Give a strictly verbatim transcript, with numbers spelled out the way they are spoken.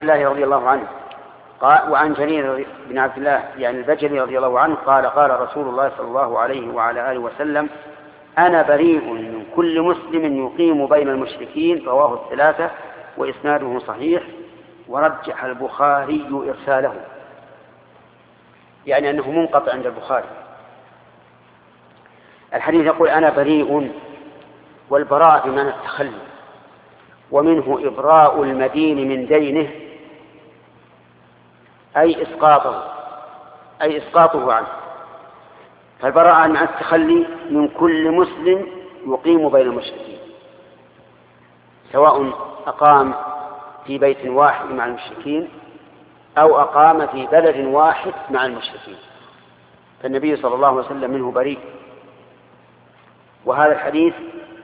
الله رضي الله عنه قال وعن جرير بن عبد الله يعني البجلي رضي الله عنه قال قال رسول الله صلى الله عليه وعلى آله وسلم أنا بريء من كل مسلم يقيم بين المشركين. رواه الثلاثة وإسناده صحيح، ورجح البخاري إرساله، يعني أنه منقطع عند البخاري. الحديث يقول أنا بريء، والبراءة بمعنى التخلي، ومنه إبراء المدين من دينه أي إسقاطه أي إسقاطه عنه. فالبراءة مع التخلي من كل مسلم يقيم بين المشركين، سواء أقام في بيت واحد مع المشركين أو أقام في بلد واحد مع المشركين، فالنبي صلى الله عليه وسلم منه بريء. وهذا الحديث